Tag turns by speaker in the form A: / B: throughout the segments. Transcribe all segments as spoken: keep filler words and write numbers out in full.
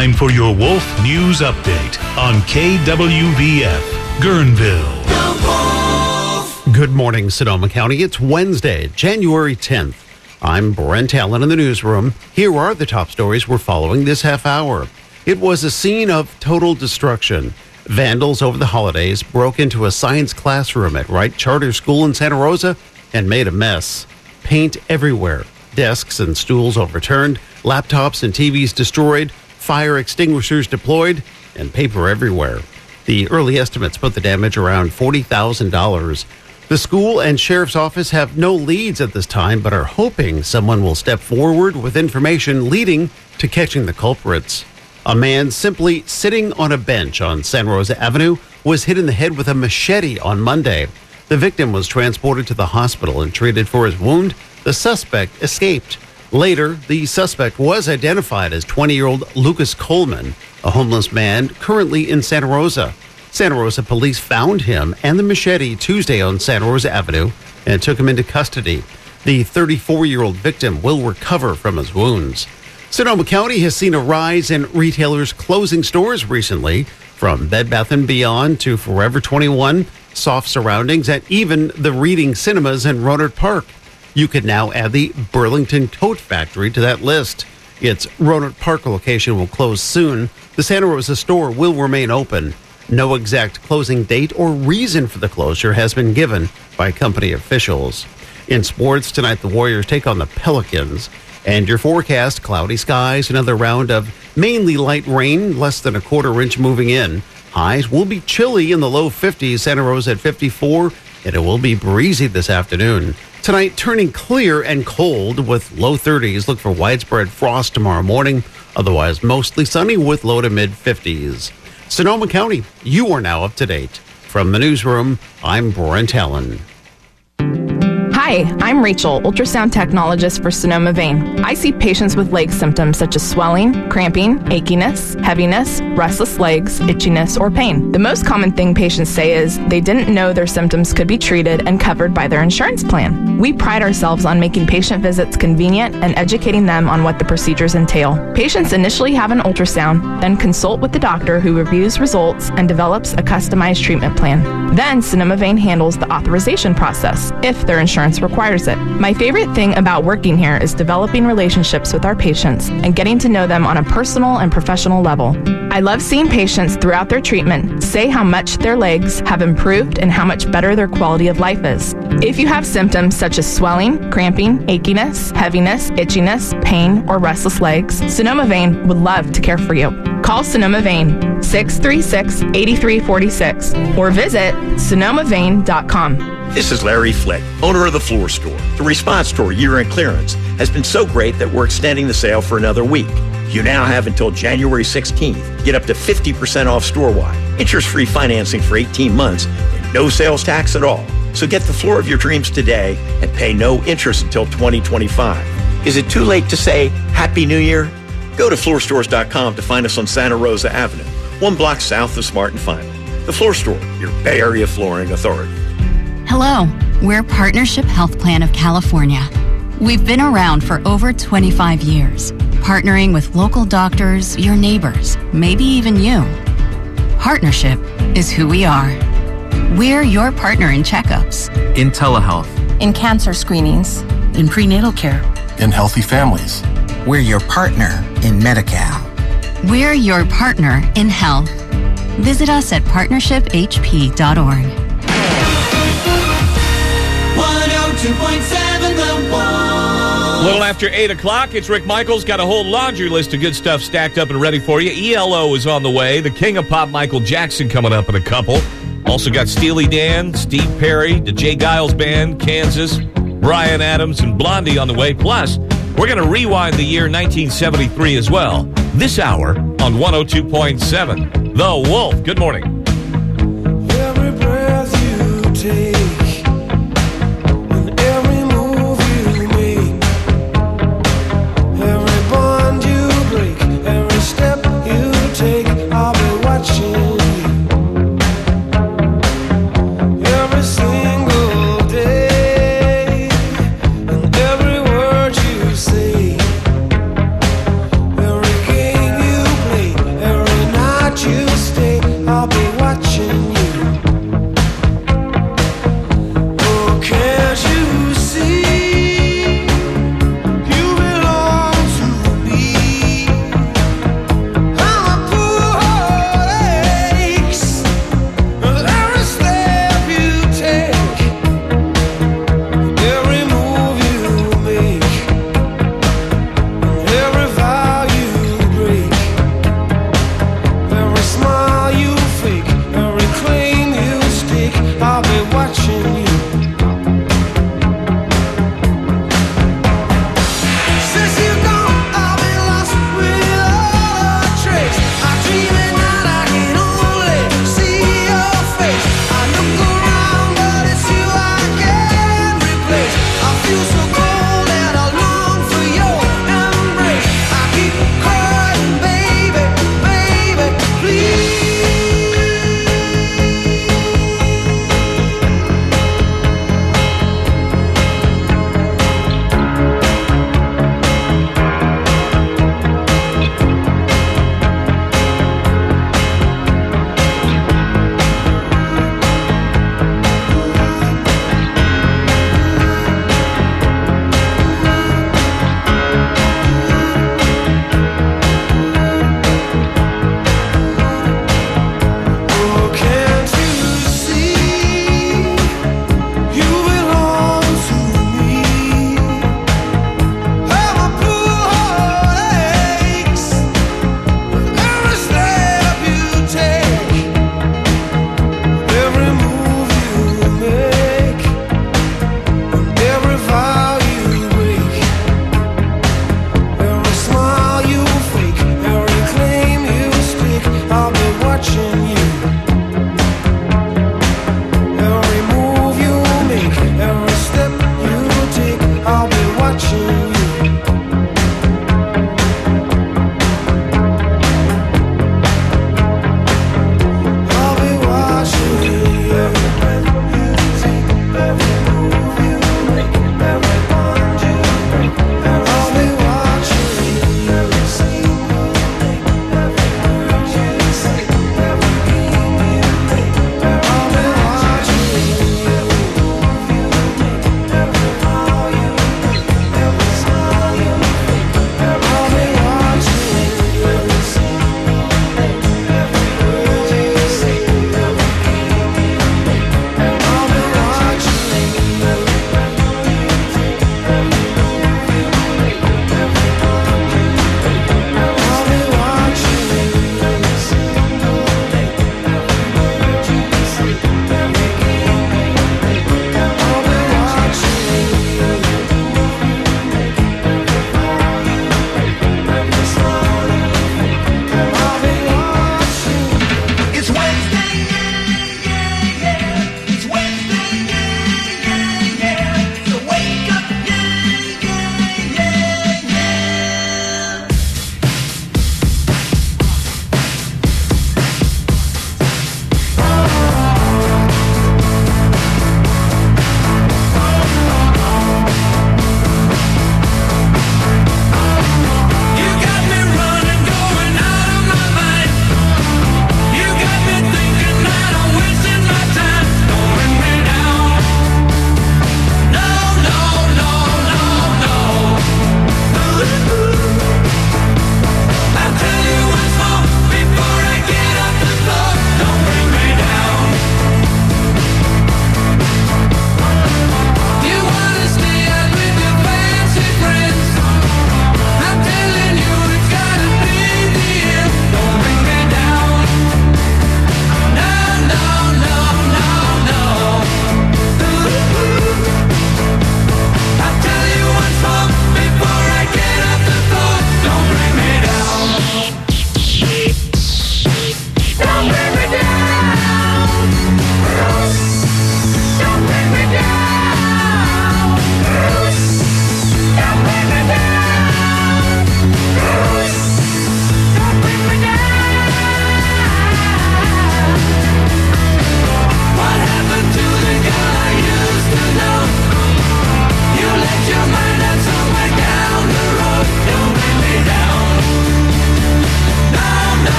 A: time for your Wolf News Update on K W V F, Guerneville.
B: Good morning, Sonoma County. It's Wednesday, January tenth. I'm Brent Allen in the newsroom. Here are the top stories we're following this half hour. It was a scene of total destruction. Vandals over the holidays broke into a science classroom at Wright Charter School in Santa Rosa and made a mess. Paint everywhere. Desks and stools overturned, laptops and T Vs destroyed, fire extinguishers deployed, and paper everywhere. The early estimates put the damage around forty thousand dollars. The school and sheriff's office have no leads at this time, but are hoping someone will step forward with information leading to catching the culprits. A man simply sitting on a bench on Santa Rosa Avenue was hit in the head with a machete on Monday. The victim was transported to the hospital and treated for his wound. The suspect escaped. Later, the suspect was identified as twenty-year-old Lucas Coleman, a homeless man currently in Santa Rosa. Santa Rosa police found him and the machete Tuesday on Santa Rosa Avenue and took him into custody. The thirty-four-year-old victim will recover from his wounds. Sonoma County has seen a rise in retailers closing stores recently, from Bed Bath and Beyond to Forever twenty-one, Soft Surroundings, and even the Reading Cinemas in Rohnert Park. You could now add the Burlington Coat Factory to that list. Its Rohnert Park location will close soon. The Santa Rosa store will remain open. No exact closing date or reason for the closure has been given by company officials. In sports, tonight the Warriors take on the Pelicans. And your forecast, cloudy skies, another round of mainly light rain, less than a quarter inch moving in. Highs will be chilly in the low fifties, Santa Rosa at fifty-four, and it will be breezy this afternoon. Tonight, turning clear and cold with low thirties. Look for widespread frost tomorrow morning. Otherwise, mostly sunny with low to mid fifties. Sonoma County, you are now up to date. From the newsroom, I'm Brent Allen.
C: Hi, I'm Rachel, ultrasound technologist for Sonoma Vein. I see patients with leg symptoms such as swelling, cramping, achiness, heaviness, restless legs, itchiness, or pain. The most common thing patients say is they didn't know their symptoms could be treated and covered by their insurance plan. We pride ourselves on making patient visits convenient and educating them on what the procedures entail. Patients initially have an ultrasound, then consult with the doctor who reviews results and develops a customized treatment plan. Then Sonoma Vein handles the authorization process, if their insurance requires it. My favorite thing about working here is developing relationships with our patients and getting to know them on a personal and professional level. I love seeing patients throughout their treatment say how much their legs have improved and how much better their quality of life is. If you have symptoms such as swelling, cramping, achiness, heaviness, itchiness, pain, or restless legs, Sonoma Vein would love to care for you. Call Sonoma Vein six three six, eight three four six or visit sonoma vein dot com.
D: This is Larry Flick, owner of The Floor Store. The response to our year-end clearance has been so great that we're extending the sale for another week. You now have until January sixteenth. Get up to fifty percent off store-wide, interest-free financing for eighteen months, and no sales tax at all. So get the floor of your dreams today and pay no interest until twenty twenty-five. Is it too late to say Happy New Year? Go to floor stores dot com to find us on Santa Rosa Avenue, one block south of Smart and Final. The Floor Store, your Bay Area flooring authority.
E: Hello, we're Partnership Health Plan of California. We've been around for over twenty-five years, partnering with local doctors, your neighbors, maybe even you. Partnership is who we are. We're your partner in checkups,
F: in telehealth,
G: in cancer screenings,
H: in prenatal care,
I: in healthy families.
J: We're your partner in Medi-Cal.
E: We're your partner in health. Visit us at partnership h p dot org.
K: one oh two point seven The Wolf.
L: A little after eight o'clock, it's Rick Michaels. Got a whole laundry list of good stuff stacked up and ready for you. E L O is on the way. The King of Pop, Michael Jackson, coming up in a couple. Also got Steely Dan, Steve Perry, the Jay Giles Band, Kansas, Bryan Adams, and Blondie on the way. Plus, we're going to rewind the year nineteen seventy-three as well. This hour on one oh two point seven The Wolf. Good morning.
K: Every breath you take and every move you make, every bond you break, every step you take, I'll be watching you every single day, and every word you say, every game you play, watching you. Since you're gone, I've been lost without a trace. I dream at night, I can only see your face. I look around, but it's you I can't replace. I feel so cold and I long for your embrace. I keep crying, baby, baby, please.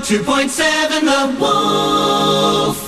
K: two point seven The Wolf.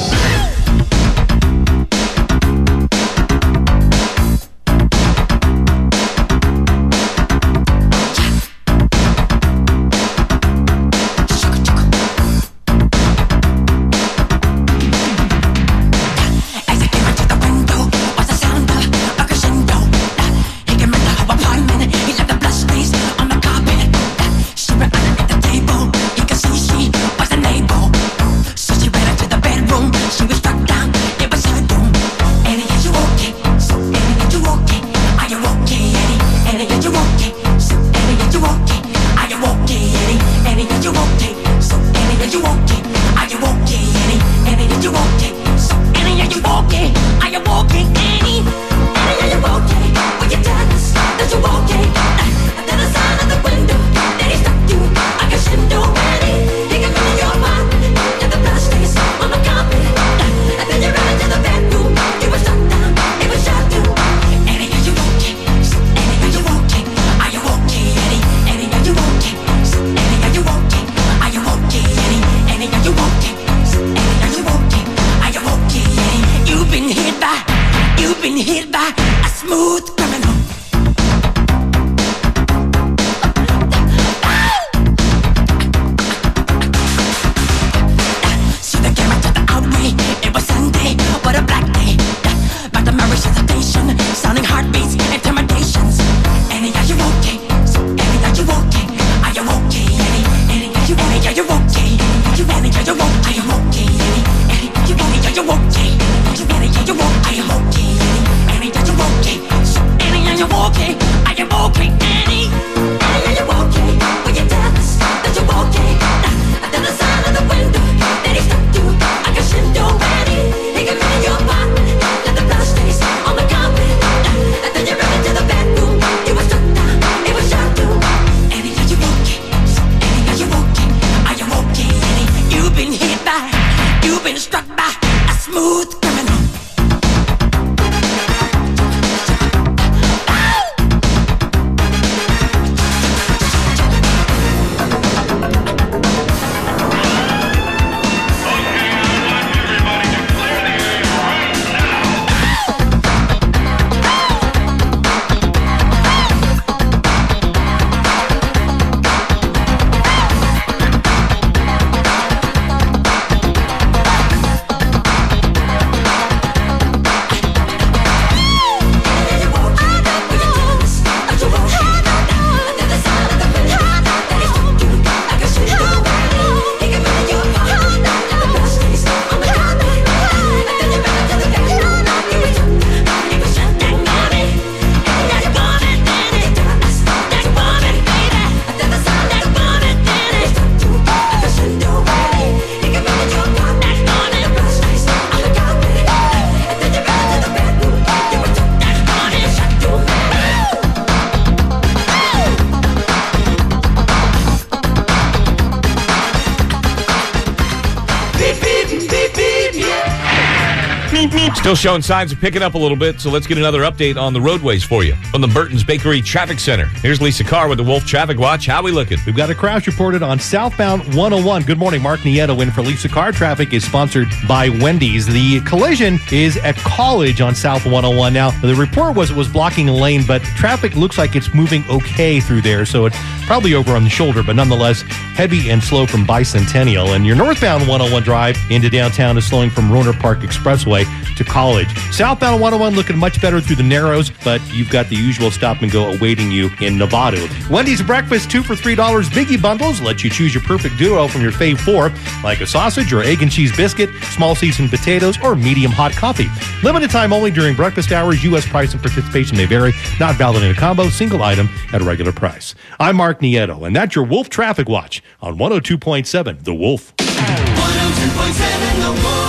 L: Still showing signs of picking up a little bit, so let's get another update on the roadways for you. From the Burton's Bakery Traffic Center, here's Lisa Carr with the Wolf Traffic Watch. How we looking?
F: We've got a crash reported on southbound one oh one. Good morning, Mark Nieto in for Lisa Carr. Traffic is sponsored by Wendy's. The collision is at College on South one oh one. Now, the report was it was blocking a lane, but traffic looks like it's moving okay through there, so it's probably over on the shoulder, but nonetheless, heavy and slow from Bicentennial. And your northbound one oh one drive into downtown is slowing from Roner Park Expressway to College. Southbound one oh one looking much better through the Narrows, but you've got the usual stop and go awaiting you in Novato. Wendy's breakfast, two for three dollars biggie bundles let you choose your perfect duo from your fave four, like a sausage or egg and cheese biscuit, small seasoned potatoes, or medium hot coffee. Limited time only during breakfast hours. U S price and participation may vary. Not valid in a combo, single item at a regular price. I'm Mark Nieto, and that's your Wolf Traffic Watch on one oh two point seven The Wolf.
K: one oh two point seven The Wolf.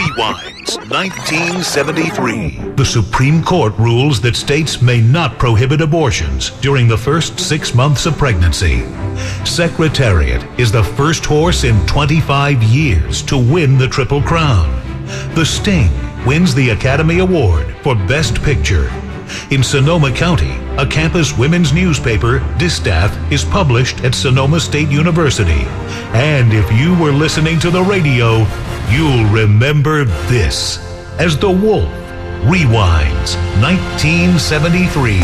A: Rewinds, nineteen seventy-three. The Supreme Court rules that states may not prohibit abortions during the first six months of pregnancy. Secretariat is the first horse in twenty-five years to win the Triple Crown. The Sting wins the Academy Award for Best Picture. In Sonoma County, a campus women's newspaper, Distaff, is published at Sonoma State University. And if you were listening to the radio, you'll remember this as The Wolf Rewinds, nineteen seventy-three.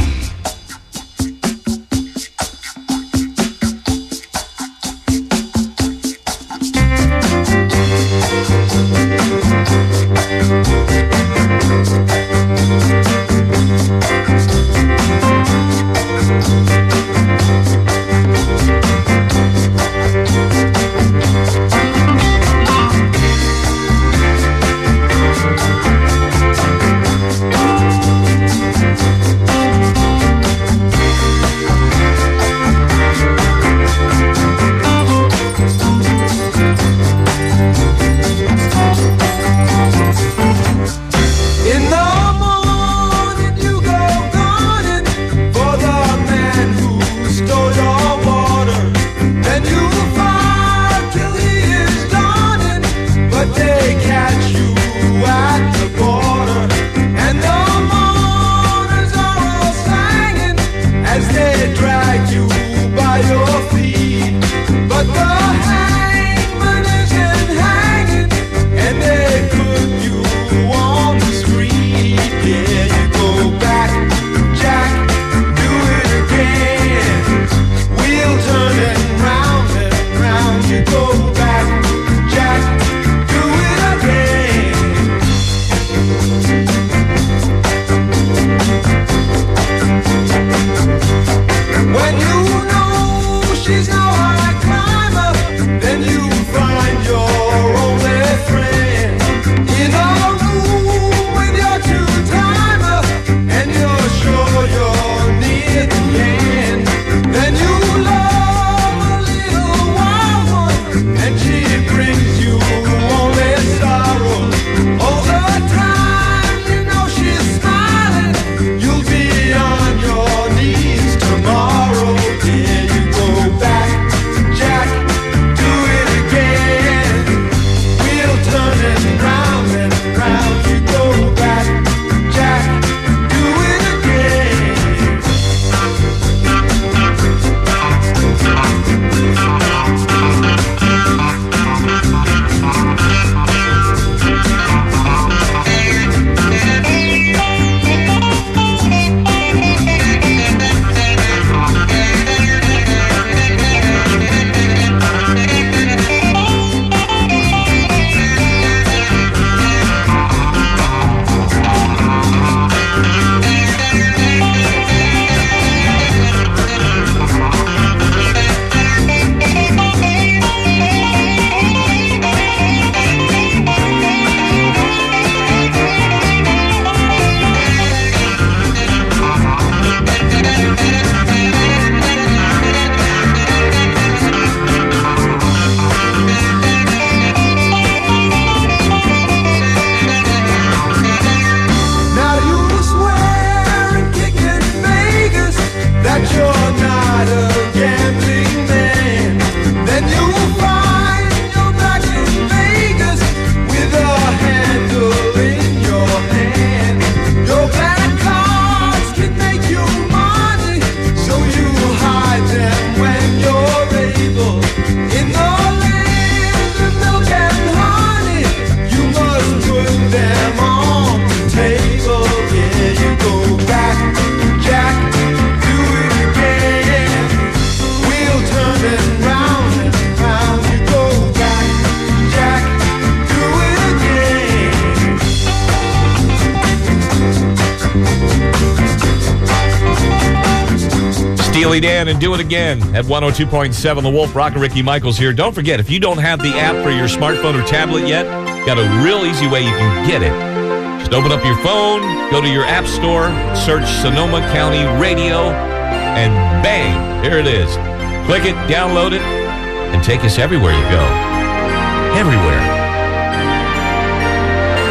L: Steely Dan and Do It Again at one oh two point seven The Wolf. Rock and Ricky Michaels here. Don't forget, if you don't have the app for your smartphone or tablet yet, got a real easy way you can get it. Just open up your phone, go to your app store, search Sonoma County Radio, and bang, here it is. Click it, download it, and take us everywhere you go. Everywhere.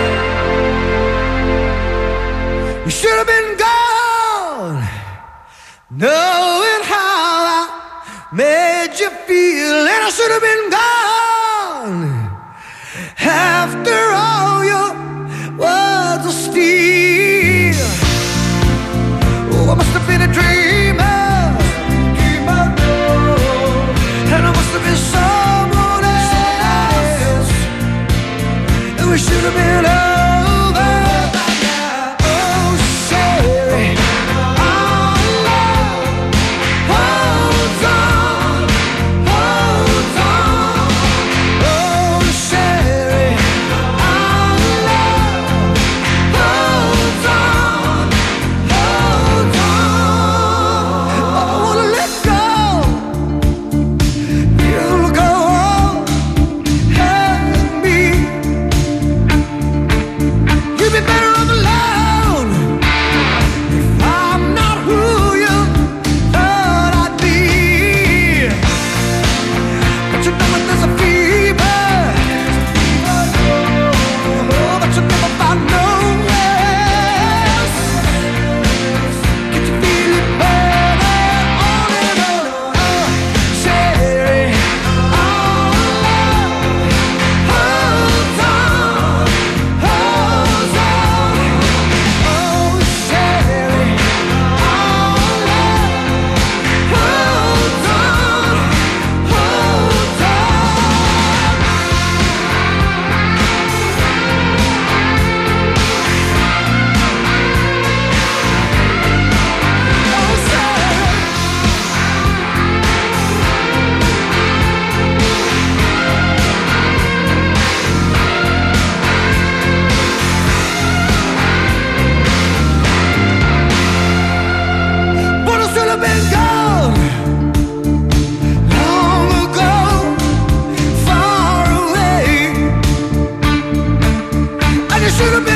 K: knowing how I made you feel, and I should have been gone after all your words of steel. Oh, I must have been a dreamer, dreamer, and I must have been someone else, and we should have been over. Oh, Sherry, our love holds on, holds on. Oh, Sherry, our love holds on, holds on. I wanna let go. You'll go on and me. You'd be better off alone if I'm not who you thought I'd be. But you know when there's a fever, oh, but you never find no rest. Get you feeling better on and on. Oh, Sherry, our love holds on, holds on. Oh, Sherry, our love holds on, holds on. Oh, Sherry. But I should have been gone long ago, far away, and you should have been